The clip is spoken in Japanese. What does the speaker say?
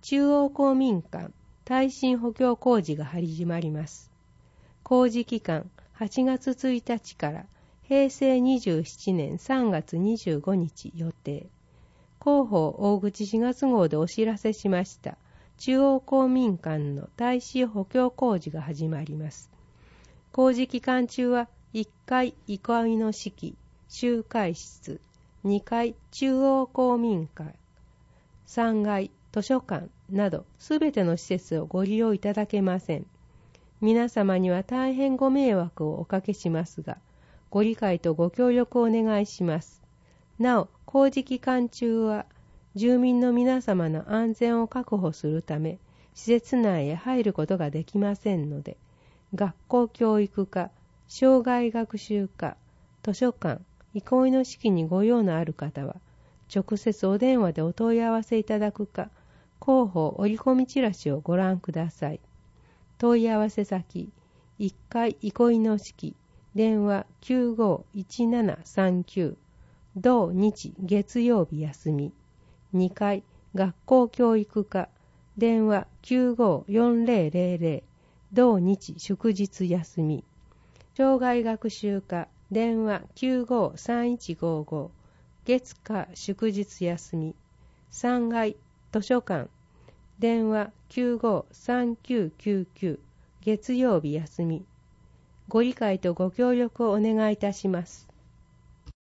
中央公民館耐震補強工事が始まります。工事期間8月1日から平成27年3月25日予定。広報大口4月号でお知らせしました中央公民館の耐震補強工事が始まります。工事期間中は1階憩いの式、集会室、2階中央公民館、3階図書館などすべての施設をご利用いただけません。皆様には大変ご迷惑をおかけしますが、ご理解とご協力をお願いします。なお、工事期間中は住民の皆様の安全を確保するため、施設内へ入ることができませんので、学校教育課、障害学習課、図書館、憩いの式にご用のある方は、直接お電話でお問い合わせいただくか、広報折り込みチラシをご覧ください。問い合わせ先、1階憩いの式、電話951739、同日月曜日休み。2階学校教育課、電話954000、同日祝日休み。障害学習課、電話953155、月火祝日休み。3階図書館、電話953999、月曜日休み。ご理解とご協力をお願いいたします。